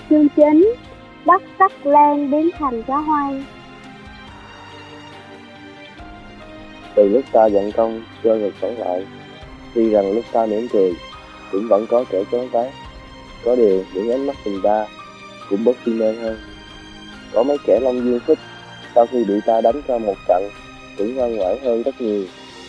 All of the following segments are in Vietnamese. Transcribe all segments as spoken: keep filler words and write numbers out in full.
Chương chín. Đất sắc lan biến thành chó hoang. Từ lúc ta giận công, cơ ngực sống lại. Tuy rằng lúc ta mỉm cười, cũng vẫn có kẻ choáng váng. Có điều những ánh mắt nhìn ta cũng bớt si mê hơn. Có mấy kẻ Long Dương thích, sau khi bị ta đánh cho một trận, cũng ngoan ngoãn hơn rất nhiều.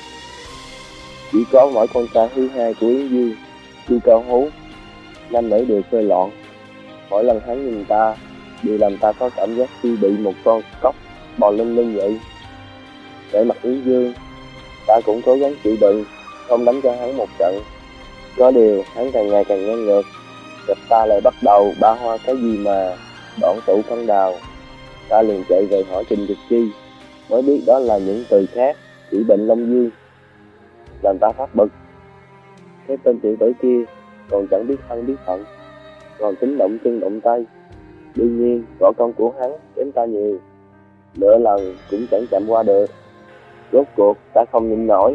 Chỉ có mỗi con trai thứ hai của Yến Dương, Chu Cao Hú, nam nữ đều chơi loạn. Mỗi lần hắn nhìn ta, đều làm ta có cảm giác như bị một con cóc bò lên lưng vậy. Để mặt Yến Dương, ta cũng cố gắng chịu đựng, không đánh cho hắn một trận. Có điều hắn càng ngày càng ngang ngược, gặp ta lại bắt đầu ba hoa cái gì mà đoạn tụ phân đào. Ta liền chạy về hỏi Trình Dực Chi, mới biết đó là những từ khác chỉ bệnh Long Dương, làm ta phát bực. Cái tên tiểu tử kia còn chẳng biết thân biết phận, còn tính động chân động tay. Đương nhiên võ công của hắn kém ta nhiều, nửa lần cũng chẳng chạm qua được. Rốt cuộc ta không nhịn nổi.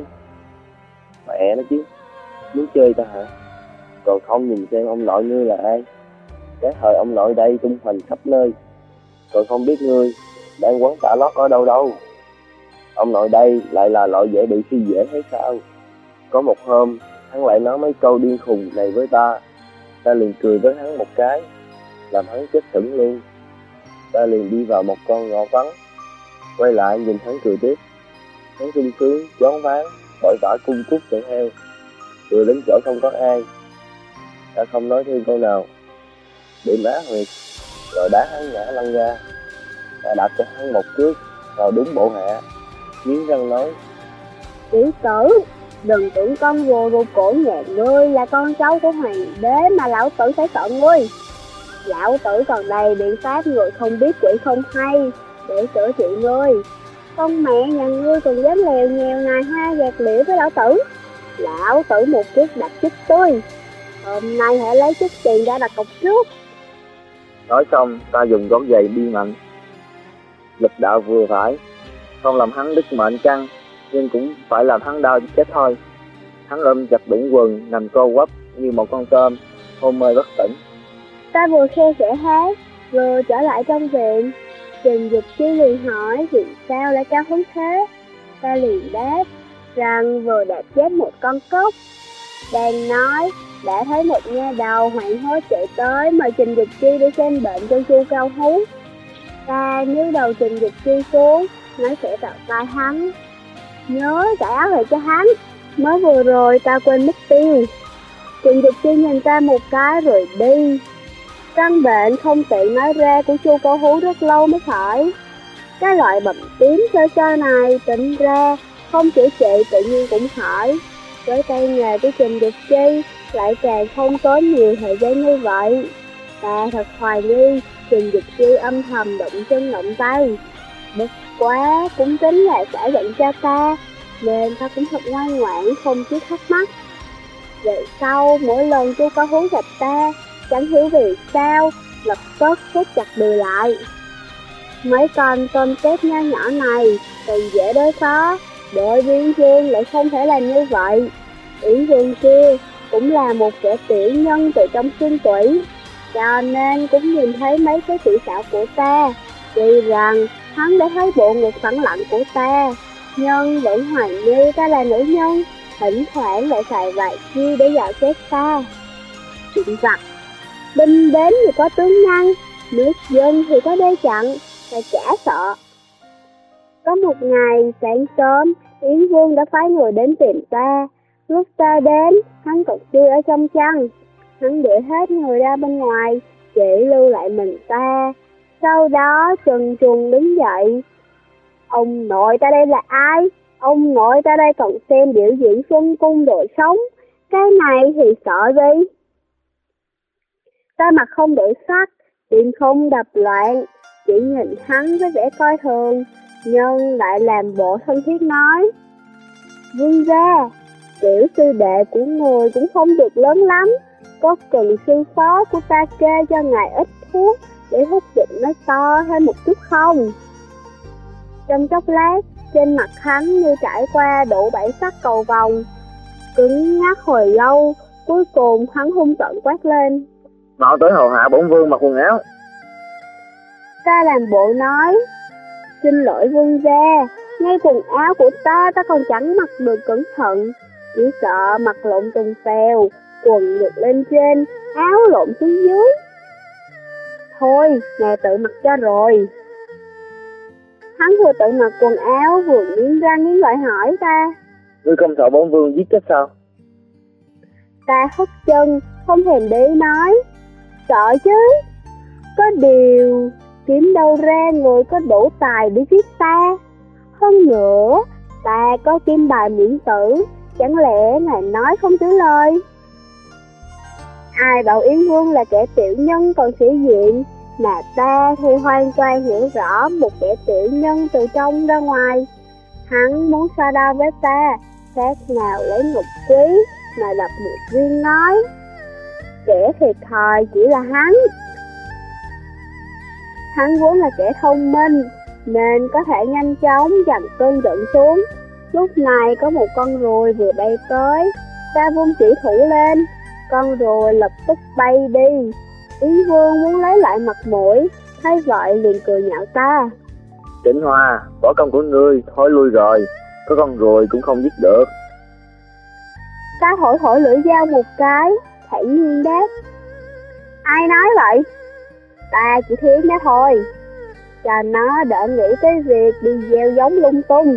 Mẹ nó chứ, muốn chơi ta hả? Còn không nhìn xem ông nội ngươi là ai. Cái thời ông nội đây tung hoành khắp nơi, còn không biết ngươi đang quấn tả lót ở đâu đâu. Ông nội đây lại là loại dễ bị khi dễ hay sao? Có một hôm hắn lại nói mấy câu điên khùng này với ta. Ta liền cười với hắn một cái, làm hắn chết thững luôn. Ta liền đi vào một con ngõ vắng, quay lại nhìn hắn cười tiếp. Hắn sung sướng, choáng váng, vội vã cung cút chạy theo, cười đến chỗ không có ai. Ta không nói thêm câu nào, bị má huyệt, rồi đá hắn ngã lăn ra. Ta đạp cho hắn một cước vào đúng bộ hạ, nghiến răng nói: Tiểu tử, đừng tưởng con rùa rụt cổ nhà ngươi là con cháu của hoàng đế mà lão tử phải sợ ngươi. Lão tử còn đầy biện pháp người không biết quỷ không hay để sửa trị ngươi. Con mẹ nhà ngươi còn dám lèo nhèo nài hoa gạt liễu với lão tử. Lão tử một cước đạp chết tôi. Hôm nay hãy lấy chút tiền ra đặt cọc trước. Nói xong ta dùng gấu giày đi mạnh, lực đạo vừa phải, không làm hắn đứt mệnh căng, nhưng cũng phải làm hắn đau chết thôi. Hắn ôm chặt đũng quần, nằm co quắp như một con tôm, hôn mê bất tỉnh. Ta vừa khe khẽ hát, vừa trở lại trong viện. Trình Dực Chi liền hỏi vì sao lại cao hứng thế. Ta liền đáp rằng vừa đạp chết một con cóc. Đang nói, đã thấy một nha đầu hoảng hốt chạy tới mời Trình Dực Chi để xem bệnh cho Chu Cao Hú. Ta nhớ đầu Trình Dực Chi xuống, nói sẽ vào tai hắn. Nhớ cải áo lại cho hắn, mới vừa rồi ta quên mất tiêu. Trình Dực Chi nhìn ta một cái rồi đi. Căn bệnh không tiện nói ra của Chu Cao Hú rất lâu mới khỏi. Cái loại bầm tím sơ sơ này tỉnh ra, không chữa trị tự nhiên cũng khỏi. Với tay nghề của Trình Dực Chi lại càng không tốn nhiều thời gian như vậy. Ta thật hoài nghi Trình Dực Chi âm thầm động chân động tay. Bất quá cũng tính là xả giận cho ta, nên ta cũng thật ngoan ngoãn không chút thắc mắc. Về sau mỗi lần Chu Cao Hú gặp ta, chẳng hiểu vì sao lập tức siết chặt đùi lại. Mấy con tôm tép nho nhỏ này còn dễ đối phó, đội Yến Dương lại không thể làm như vậy. Yến Dương kia cũng là một kẻ tiểu nhân từ trong xương tủy, cho nên cũng nhìn thấy mấy cái kỹ xảo của ta. Tuy rằng hắn đã thấy bộ ngực phẳng lặng của ta, nhưng vẫn hoài nghi ta là nữ nhân, thỉnh thoảng lại xài vài chiêu để dọa chết ta. Chuyện vặt, binh đến thì có tướng ngăn, nước dân thì có đê chặn, ta chả sợ. Có một ngày sáng sớm, Yến Vương đã phái người đến tìm ta. Lúc ta đến, hắn còn chui ở trong chăn. Hắn đuổi hết người ra bên ngoài, chỉ lưu lại mình ta. Sau đó trần truồng đứng dậy. Ông nội ta đây là ai? Ông nội ta đây còn xem biểu diễn xuân cung đồ sống. Cái này thì sợ gì? Ta mặt không đổi sắc, tim không đập loạn, chỉ nhìn hắn với vẻ coi thường, nhưng lại làm bộ thân thiết nói: Vương gia, tiểu sư đệ của người cũng không được lớn lắm, có cần sư phó của ta kê cho ngài ít thuốc để hút dịch nó to hơn một chút không? Trong chốc lát, trên mặt hắn như trải qua đủ bảy sắc cầu vồng, cứng ngắc hồi lâu, cuối cùng hắn hung tợn quát lên: Mau tới hầu hạ bổn vương mặc quần áo. Ta làm bộ nói, xin lỗi vương gia, ngay quần áo của ta ta còn chẳng mặc được cẩn thận, chỉ sợ mặc lộn tùng phèo, quần ngược lên trên, áo lộn xuống dưới. Thôi, ngài tự mặc cho rồi. Hắn vừa tự mặc quần áo vừa nghiến răng nghiến lợi hỏi ta, Ngươi không sợ bổn vương giết chết sao? Ta hất chân, không thèm để ý nói, sợ chứ. Có điều, kiếm đâu ra người có đủ tài để giết ta. Hơn nữa, ta có kim bài miễn tử, chẳng lẽ ngài nói không giữ lời? Ai bảo Yến Vương là kẻ tiểu nhân còn sĩ diện, mà ta thì hoàn toàn hiểu rõ một kẻ tiểu nhân từ trong ra ngoài. Hắn muốn so đo với ta, khác nào lấy ngọc quý mà đập một viên nói. Kẻ thiệt thòi chỉ là hắn. Hắn vốn là kẻ thông minh, nên có thể nhanh chóng dằn cơn giận xuống. Lúc này có một con ruồi vừa bay tới, ta vung chỉ thủ lên, con ruồi lập tức bay đi. Yến Vương muốn lấy lại mặt mũi, thấy vậy liền cười nhạo ta. Trịnh Hoa, võ công của ngươi thối lui rồi, có con ruồi cũng không giết được. Ta thổi thổi lưỡi dao một cái, thản nhiên đáp. Ai nói vậy? Ta chỉ thiến nó thôi, cho nó đỡ nghĩ tới việc đi gieo giống lung tung.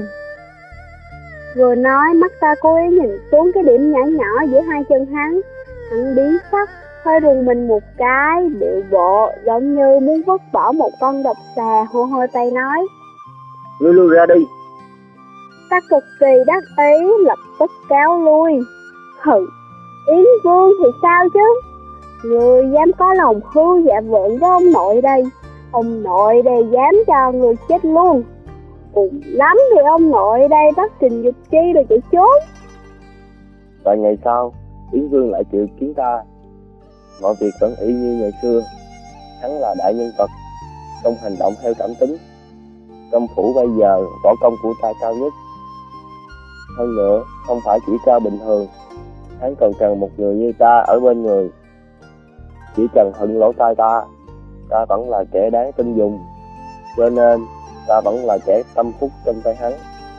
Vừa nói mắt ta cố ý nhìn xuống cái điểm nhỏ nhỏ giữa hai chân hắn. Hắn biến sắc, hơi rùng mình một cái, điệu bộ giống như muốn vứt bỏ một con độc xà, hô hô tay nói. Ngươi lui ra đi. Ta cực kỳ đắc ý, lập tức cáo lui. Hừ, Yến Vương thì sao chứ? Người dám có lòng hư dạ vượng với ông nội đây, ông nội đây dám cho người chết luôn. Cùng lắm thì ông nội đây bắt Trình Dục Chi rồi chạy trốn. Vài ngày sau, Yến Vương lại triệu kiến ta. Mọi việc vẫn y như ngày xưa. Hắn là đại nhân vật, không hành động theo cảm tính. Trong phủ bây giờ, võ công của ta cao nhất. Hơn nữa, không phải chỉ cao bình thường, hắn còn cần một người như ta ở bên người. Chỉ cần hận lỗ tai ta, ta vẫn là kẻ đáng tin dùng, cho nên ta vẫn là kẻ tâm phúc trong tay hắn.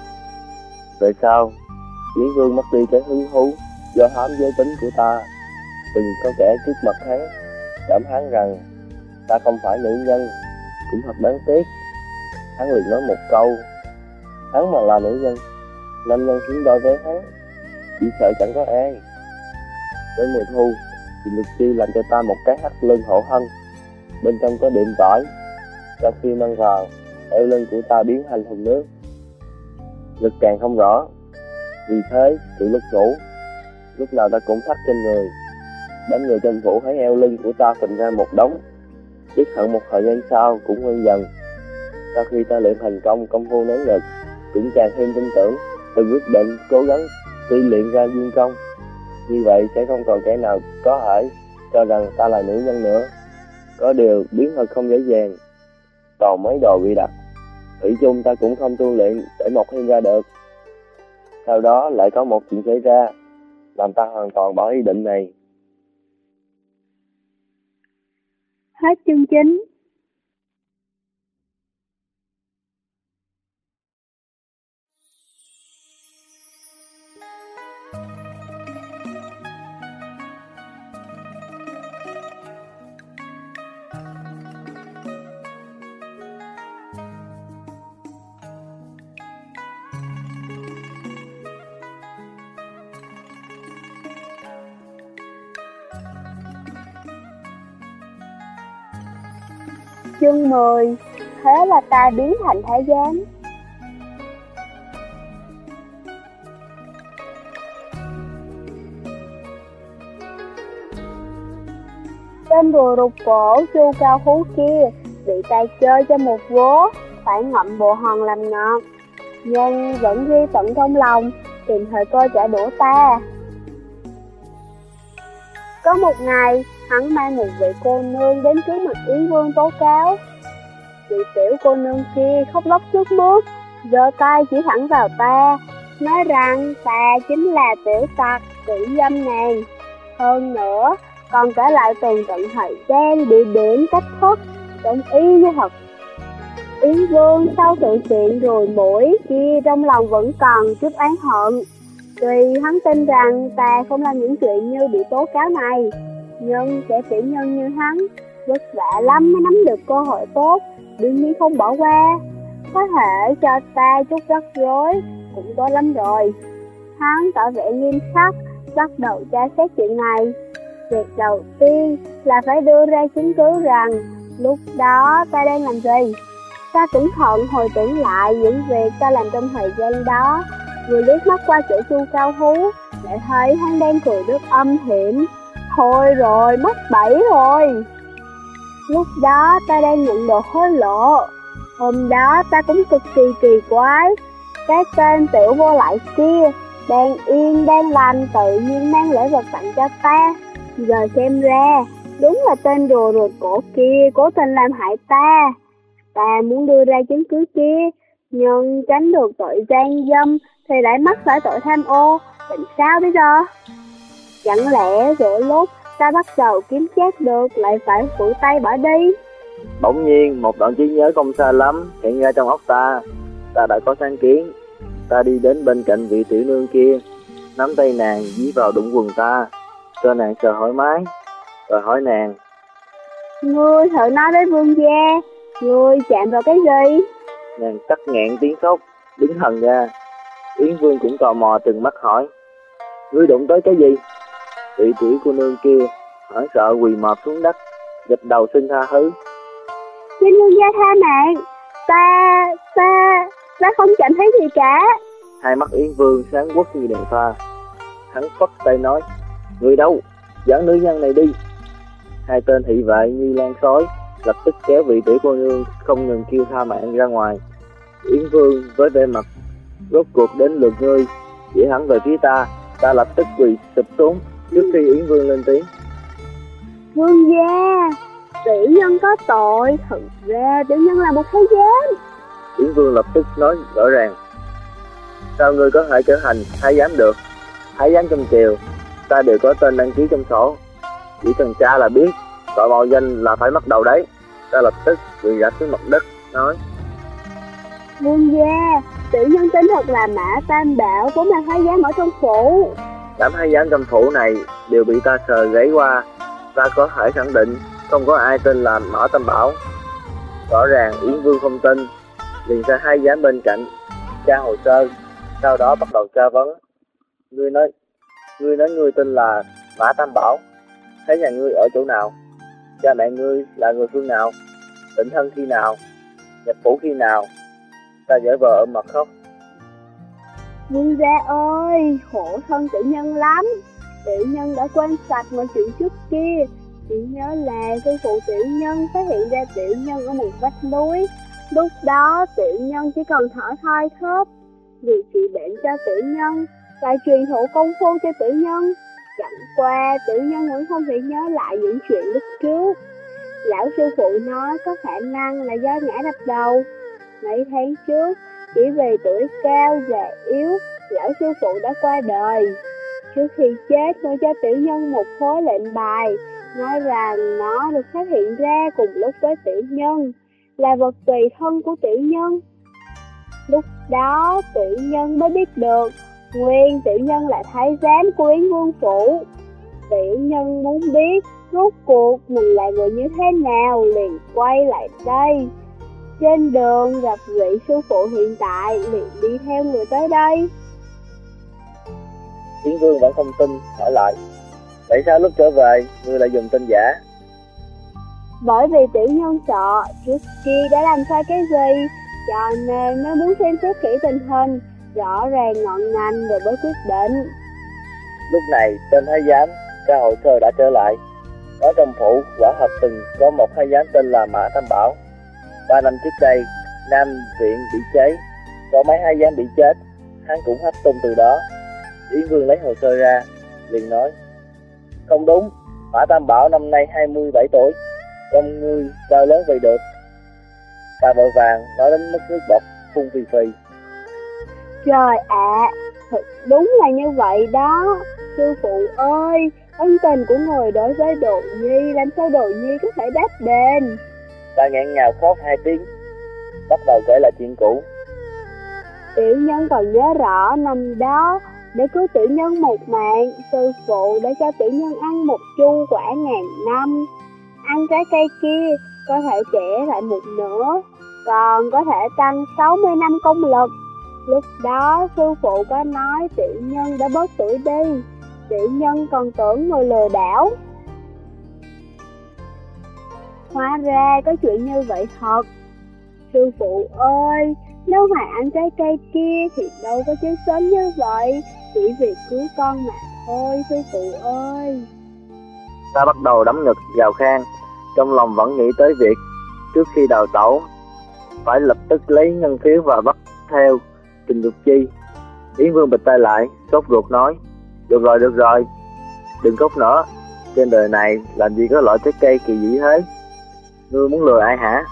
Về sau, Yến Vương mất đi cái hứng thú do hám giới tính của ta. Từng có kẻ trước mặt hắn cảm hắn rằng ta không phải nữ nhân, cũng thật đáng tiếc. Hắn liền nói một câu, hắn mà là nữ nhân, nam nhân xứng đôi với hắn, chỉ sợ chẳng có ai. Đến mùa thu, thì Lực Chi làm cho ta một cái hắc lưng hộ thân, bên trong có đệm tỏi. Sau khi mang vào, eo lưng của ta biến thành thùng nước, lực càng không rõ. Vì thế, từ lúc ngủ, lúc nào ta cũng thắt trên người. Đám người trong phủ thấy eo lưng của ta phình ra một đống, biết hận một thời gian sau cũng quen dần. Sau khi ta luyện thành công công phu nén ngực, cũng càng thêm tin tưởng, từng quyết định cố gắng tu luyện ra viên công. Như vậy sẽ không còn kẻ nào có thể cho rằng ta là nữ nhân nữa. Có điều biến thật không dễ dàng, còn mấy đồ bị đặt, thủy chung ta cũng không tu luyện để mọc thêm ra được. Sau đó lại có một chuyện xảy ra, làm ta hoàn toàn bỏ ý định này. Hết chương chính. Chương mười. Thế là ta biến thành thái giám. Tên rùa rụt cổ Chu Cao Phú kia bị ta chơi cho một vố, phải ngậm bộ hòn làm ngọt, nhưng vẫn ghi tận trong lòng, tìm thời cơ trả đũa ta. Có một ngày, hắn mang một vị cô nương đến trước mặt Yến Vương tố cáo. Vị tiểu cô nương kia khóc lóc trước bước, giơ tay chỉ thẳng vào ta, nói rằng ta chính là tiểu tặc, tử dâm nàng. Hơn nữa, còn kể lại tường tận thời gian, địa điểm, cách thức, giống y như thật. Yến Vương sau sự kiện rùi mũi kia trong lòng vẫn còn chút oán hận. Tuy hắn tin rằng ta không làm những chuyện như bị tố cáo này, nhưng kẻ tiểu nhân như hắn vất vả lắm mới nắm được cơ hội tốt, đương nhiên không bỏ qua. Có thể cho ta chút rắc rối cũng tốt lắm rồi. Hắn tỏ vẻ nghiêm khắc, bắt đầu tra xét chuyện này. Việc đầu tiên là phải đưa ra chứng cứ rằng lúc đó ta đang làm gì. Ta cẩn thận hồi tưởng lại những việc ta làm trong thời gian đó, vừa liếc mắt qua chỗ Chu Cao Hú, lại thấy hắn đang cười rất âm hiểm. Thôi rồi, mắc bẫy rồi. Lúc đó ta đang nhận đồ hối lộ. Hôm đó ta cũng cực kỳ kỳ quái. Cái tên tiểu vô lại kia đang yên đang lành tự nhiên mang lễ vật tặng cho ta. Giờ xem ra đúng là tên rùa rụt cổ kia cố tình làm hại ta. Ta muốn đưa ra chứng cứ kia, nhưng tránh được tội gian dâm thì lại mắc phải tội tham ô. Làm sao bây giờ? Chẳng lẽ giữa lúc ta bắt đầu kiếm chắc được lại phải phủ tay bỏ đi? Bỗng nhiên một đoạn trí nhớ không xa lắm hiện ra trong óc ta. Ta đã có sáng kiến. Ta đi đến bên cạnh vị tiểu nương kia, nắm tay nàng dí vào đụng quần ta, cho nàng sờ thoải mái, rồi hỏi nàng: Ngươi thử nói với vương gia, ngươi chạm vào cái gì? Nàng cắt nghẹn tiếng khóc, đứng hằn ra. Yến Vương cũng tò mò trừng mắt hỏi: Ngươi đụng tới cái gì? Vị tiểu cô nương kia hoảng sợ quỳ mọp xuống đất, gật đầu xin tha thứ. Xin vương gia tha mạng, ta, ta, ta không chạm thấy gì cả. Hai mắt Yến Vương sáng quắc như đèn pha. Hắn phất tay nói: Người đâu? Dẫn nữ nhân này đi. Hai tên thị vệ như lan sói lập tức kéo vị tiểu cô nương không ngừng kêu tha mạng ra ngoài. Yến Vương với vẻ mặt: Rốt cuộc đến lượt ngươi. Chỉ hắn về phía ta. Ta lập tức quỳ sụp xuống trước khi Yến Vương lên tiếng: Vương gia, tiểu nhân có tội. Thật ra tiểu nhân là một thái giám. Yến Vương lập tức nói rõ ràng: Sao ngươi có thể trở thành thái giám được? Thái giám trong triều ta đều có tên đăng ký trong sổ. Chỉ cần cha là biết, tội mạo danh là phải mất đầu đấy. Ta lập tức quỳ rạp xuống mặt đất nói: Vương gia, tiểu nhân tên thật là Mã Tam Bảo, vốn là thái giám ở trong phủ. Đám thái giám trong phủ này đều bị ta sờ gáy qua. Ta có thể khẳng định không có ai tên là Mã Tam Bảo. Rõ ràng Yến Vương không tin, liền sai hai giám bên cạnh tra hồ sơ, sau đó bắt đầu tra vấn. Ngươi nói, ngươi nói ngươi tên là Mã Tam Bảo, thấy nhà ngươi ở chỗ nào? Cha mẹ ngươi là người phương nào? Định thân khi nào? Nhập phủ khi nào? Ta giả vờ ôm mặt khóc. Vương gia ơi, khổ thân tiểu nhân lắm. Tiểu nhân đã quên sạch mọi chuyện trước kia. Chỉ nhớ là sư phụ tiểu nhân phát hiện ra tiểu nhân ở một vách núi. Lúc đó tiểu nhân chỉ còn thở thoi thóp. Vì trị bệnh cho tiểu nhân, lại truyền thụ công phu cho tiểu nhân. Chẳng qua tiểu nhân vẫn không thể nhớ lại những chuyện lúc trước. Lão sư phụ nói có khả năng là do ngã đập đầu. Mấy tháng trước, chỉ vì tuổi cao già yếu, lão sư phụ đã qua đời. Trước khi chết, tôi cho tiểu nhân một khối lệnh bài, nói rằng nó được phát hiện ra cùng lúc với tiểu nhân, là vật tùy thân của tiểu nhân. Lúc đó, tiểu nhân mới biết được, nguyên tiểu nhân là thái giám của Yến Vương phủ. Tiểu nhân muốn biết rốt cuộc mình là người như thế nào, liền quay lại đây. Trên đường gặp vị sư phụ hiện tại, liền đi theo người tới đây. Yến Vương vẫn không tin, hỏi lại: Tại sao lúc trở về, ngươi lại dùng tên giả? Bởi vì tiểu nhân sợ trước kia đã làm sai cái gì, cho nên mới muốn xem xét kỹ tình hình, rõ ràng ngọn ngành rồi mới quyết định. Lúc này tên thái giám tra hồ sơ đã trở lại, nói trong phủ quả thật từng có một thái giám tên là Mã Tam Bảo. Ba năm trước đây, Nam viện bị cháy, có mấy thái giám bị chết, hắn cũng hấp tung từ đó. Yến Vương lấy hồ sơ ra, liền nói: Không đúng, Mã Tam Bảo năm nay hai mươi bảy tuổi, con ngươi sao lớn vậy được? Ta vội vàng nói đến mức nước bọt phun phì phì. Trời ạ, à, thật đúng là như vậy đó. Sư phụ ơi, Ân tình của người đối với Đồ Nhi, làm sao Đồ Nhi có thể đáp đền? Ta nghẹn ngào khóc hai tiếng, bắt đầu kể lại chuyện cũ. Tiểu nhân còn nhớ rõ năm đó, để cứu tiểu nhân một mạng, sư phụ đã cho tiểu nhân ăn một chu quả ngàn năm. Ăn trái cây kia có thể trẻ lại một nửa, còn có thể tăng sáu mươi năm công lực. Lúc đó sư phụ có nói tiểu nhân đã bớt tuổi đi, tiểu nhân còn tưởng người lừa đảo. Hóa ra có chuyện như vậy thật. Sư phụ ơi, nếu mà ăn trái cây kia thì đâu có chết sớm như vậy, chỉ vì cứu con mà thôi, sư phụ ơi. Ta bắt đầu đấm ngực vào khan, trong lòng vẫn nghĩ tới việc trước khi đào tẩu phải lập tức lấy ngân phiếu và bắt theo Trình Dục Chi. Yến Vương bịt tay lại, sốt ruột nói: Được rồi, được rồi, đừng khóc nữa. Trên đời này làm gì có loại trái cây kỳ dị thế? Ngươi muốn lừa ai hả?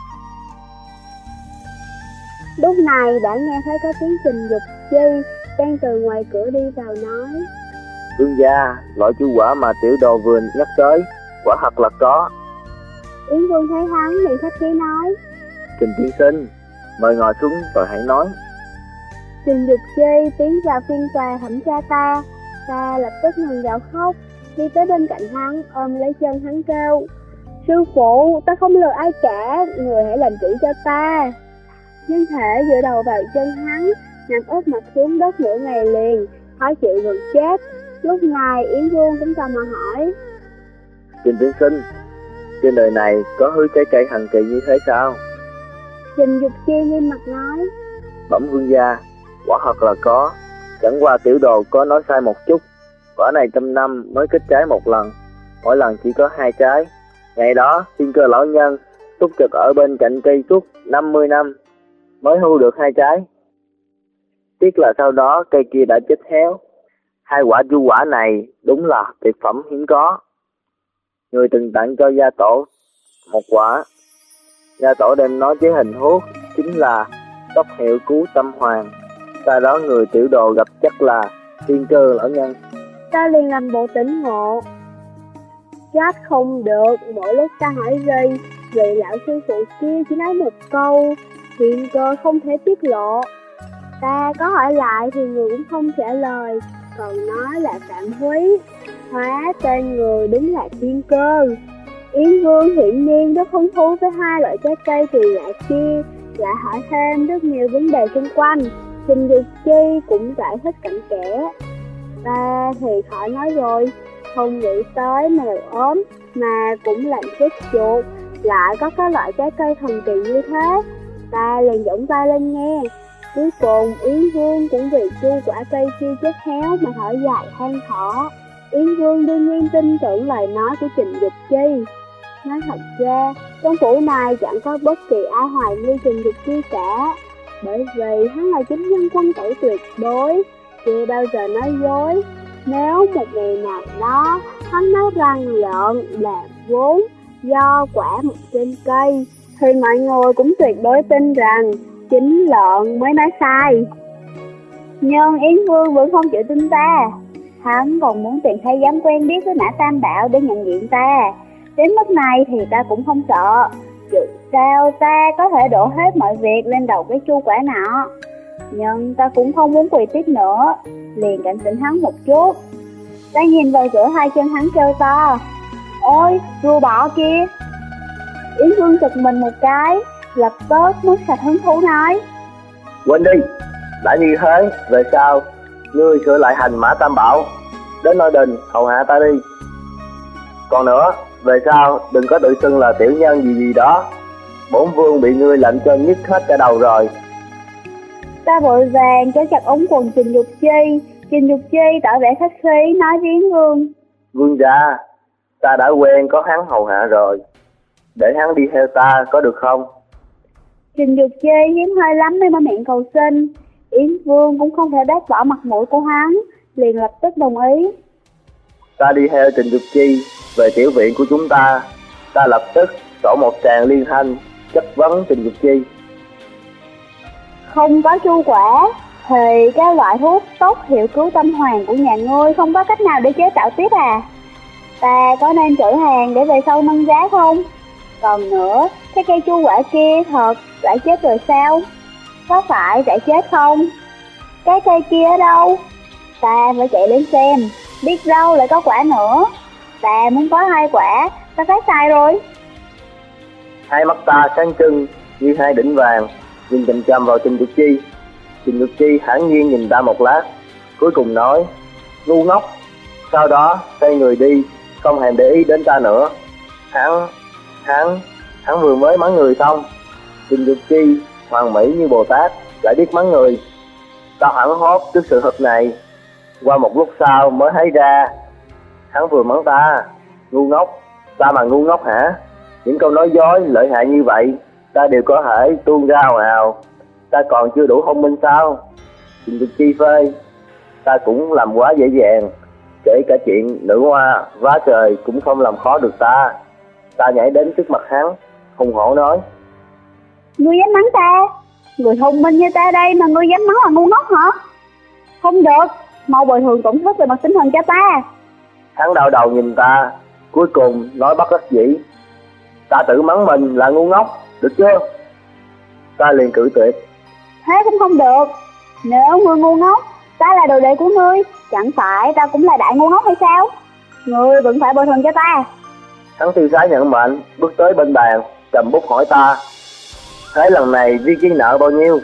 Lúc này đã nghe thấy có tiếng Trình Dục Chi đang từ ngoài cửa đi vào nói: Vương gia, loại chu quả mà tiểu đồ vừa nhắc tới quả thật là có. Yến Vương thấy hắn liền khách khí nói: Trình tiên sinh, mời ngồi xuống rồi hãy nói. Trình Dục Chi tiến vào phiên tòa thẩm tra ta, ta lập tức ngừng gào khóc, đi tới bên cạnh hắn ôm lấy chân hắn kêu: Sư phụ, ta không lừa ai cả, người hãy làm chủ cho ta. Nhưng thể dựa đầu vào chân hắn, nằm úp mặt xuống đất nửa ngày liền, khó chịu gần chết. Lúc này Yến Vương cũng tò mò hỏi: Trình tiên sinh, trên đời này có thứ trái cây thần kỳ như thế sao? Trình Dục Chi nghiêm mặt nói: Bẩm vương gia, quả thật là có, chẳng qua tiểu đồ có nói sai một chút. Quả này trăm năm mới kết trái một lần, mỗi lần chỉ có hai trái. Ngày đó thiên cơ lão nhân túc trực ở bên cạnh cây suốt năm mươi năm mới thu được hai trái. Tiếc là sau đó cây kia đã chết héo. Hai quả chu quả này đúng là tuyệt phẩm hiếm có. Người từng tặng cho gia tổ một quả, gia tổ đem nó chế hình thuốc, chính là tốc hiệu cứu tâm hoàng. Sau đó người tiểu đồ gặp chắc là thiên cơ lão nhân. Ta liền làm bộ tỉnh ngộ. Chắc không được, mỗi lúc ta hỏi gì, vị lão sư phụ kia chỉ nói một câu: thiên cơ không thể tiết lộ. Ta có hỏi lại thì người cũng không trả lời, còn nói là Phạm Húy. Hóa tên người đúng là thiên cơ. Yến Vương hiển nhiên rất hứng thú với hai loại trái cây kỳ lạ kia, lại hỏi thêm rất nhiều vấn đề xung quanh. Trình Dục Chi cũng giải thích cặn kẽ. Ta thì khỏi nói rồi, không nghĩ tới mèo ốm mà cũng làm chết chuột, lại có cái loại trái cây thần kỳ như thế. Ta liền giỏng tay lên nghe. Cuối cùng Yến Vương cũng vì chu quả cây kia chết héo mà thở dài than thở. Yến Vương đương nhiên tin tưởng lời nói của Trình Dục Chi. Nói thật ra, trong phủ này chẳng có bất kỳ ai hoài nghi Trình Dục Chi cả, bởi vì hắn là chính nhân quân tử tuyệt đối, chưa bao giờ nói dối. Nếu một ngày nào đó hắn nói rằng lợn là vốn do quả một trên cây, thì mọi người cũng tuyệt đối tin rằng chính lợn mới nói sai. Nhưng Yến Vương vẫn không chịu tin ta. Hắn còn muốn tìm thấy dám quen biết với Mã Tam Bảo để nhận diện ta. Đến mức này thì ta cũng không sợ. Dù sao ta có thể đổ hết mọi việc lên đầu cái chu quả nọ. Nhưng ta cũng không muốn quỳ tiếp nữa, liền cảnh tỉnh hắn một chút. Ta nhìn vào giữa hai chân hắn kêu to: Ôi, rùa bọ kia! Yến Vương giật mình một cái, lập tức mất sạch hứng thú nói: Quên đi, đã như thế, về sau ngươi sửa lại hành Mã Tam Bảo, đến nơi đình hầu hạ ta đi. Còn nữa, về sau đừng có tự xưng là tiểu nhân gì gì đó, bổn vương bị ngươi lạnh cho nhức hết cả đầu rồi. Ta vội vàng kéo chặt ống quần Trình Dục Chi. Trình Dục Chi tỏ vẻ khách khí nói với Yến Vương: Vương gia, ta đã quen có hắn hầu hạ rồi, để hắn đi theo ta có được không? Trình Dục Chi hiếm hơi lắm mới mở miệng cầu xin. Yến Vương cũng không thể bác bỏ mặt mũi của hắn, liền lập tức đồng ý. Ta đi theo Trình Dục Chi về tiểu viện của chúng ta. Ta lập tức tổ một tràng liên thanh chất vấn Trình Dục Chi. Không có chu quả thì cái loại thuốc tốc hiệu cứu tâm hoàng của nhà ngươi không có cách nào để chế tạo tiếp à? ta có nên trữ hàng để về sau nâng giá không? Còn nữa, cái cây chu quả kia thật đã chết rồi sao? Có phải đã chết không? Cái cây kia ở đâu? Ta phải chạy đến xem, biết đâu lại có quả nữa. Ta muốn có hai quả, ta phát sai rồi. Hai mắt ta sáng trưng như hai đỉnh vàng, nhìn chằm chằm vào Trình Dục Chi. Trình Dục Chi hẳn nhiên nhìn ta một lát, cuối cùng nói: ngu ngốc. Sau đó xoay người đi, không hề để ý đến ta nữa. Hắn, hắn, hắn vừa mới mắng người xong. Trình Dục Chi hoàn mỹ như Bồ Tát lại biết mắng người. Ta hoảng hốt trước sự thật này, qua một lúc sau mới thấy ra hắn vừa mắng ta: ngu ngốc. Ta mà ngu ngốc hả? Những câu nói dối lợi hại như vậy ta đều có thể tuôn ra ào ào. Ta còn chưa đủ thông minh sao? Trình Dục Chi phê: ta cũng làm quá dễ dàng, kể cả chuyện nữ hoa vá trời cũng không làm khó được ta. Ta nhảy đến trước mặt hắn, hùng hổ nói: Ngươi dám mắng ta? Người thông minh như ta đây mà ngươi dám mắng là ngu ngốc hả? Không được, mau bồi thường tổn thất về mặt tinh thần cho ta. Hắn đau đầu nhìn ta, cuối cùng nói bất đắc dĩ: ta tự mắng mình là ngu ngốc, được chưa? Ta liền cự tuyệt: thế cũng không được. Nếu ngươi ngu ngốc, ta là đồ đệ của ngươi, chẳng phải ta cũng là đại ngu ngốc hay sao? Ngươi vẫn phải bồi thường cho ta. Hắn tiêu sái nhận mệnh, bước tới bên bàn, cầm bút hỏi ta: thế lần này Viên Chi nợ bao nhiêu?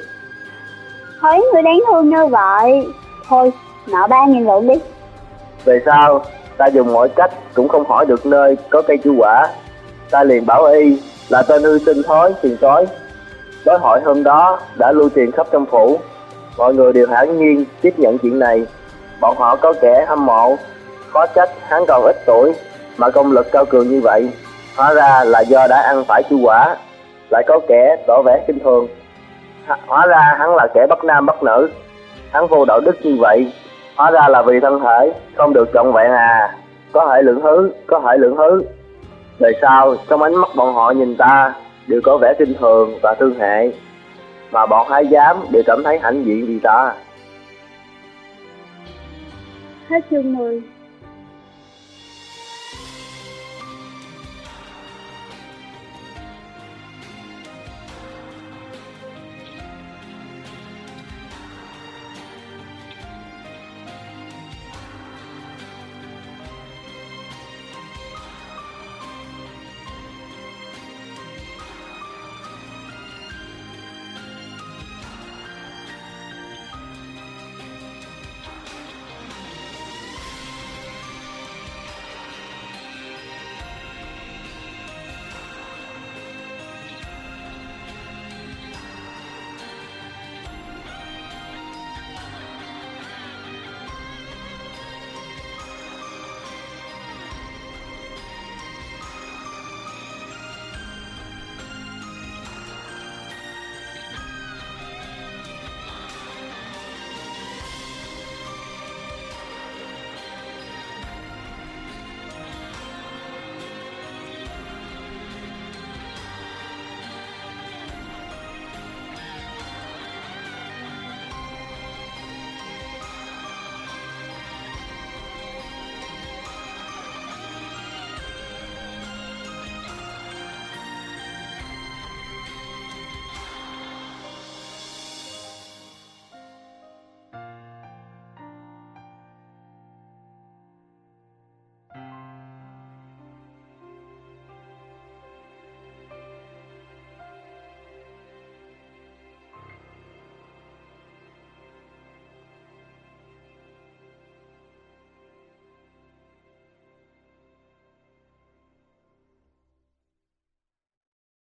Thấy ngươi đáng thương như vậy, thôi nợ ba nghìn lượng đi. Về sau ta dùng mọi cách cũng không hỏi được nơi có cây chu quả. Ta liền bảo y là tên hư sinh thối tiền tối. Đối hội hôm đó đã lưu truyền khắp trong phủ, mọi người đều hãn nhiên tiếp nhận chuyện này. Bọn họ có kẻ hâm mộ, khó trách hắn còn ít tuổi mà công lực cao cường như vậy, hóa ra là do đã ăn phải chu quả. Lại có kẻ tỏ vẻ khinh thường, hóa ra hắn là kẻ bất nam bất nữ. Hắn vô đạo đức như vậy, hóa ra là vì thân thể không được trọn vẹn à? Có hệ lượng hứ, có hệ lượng hứ. Về sau trong ánh mắt bọn họ nhìn ta đều có vẻ kinh thường và thương hại, mà bọn thái giám đều cảm thấy hãnh diện vì ta. Hết chương mười.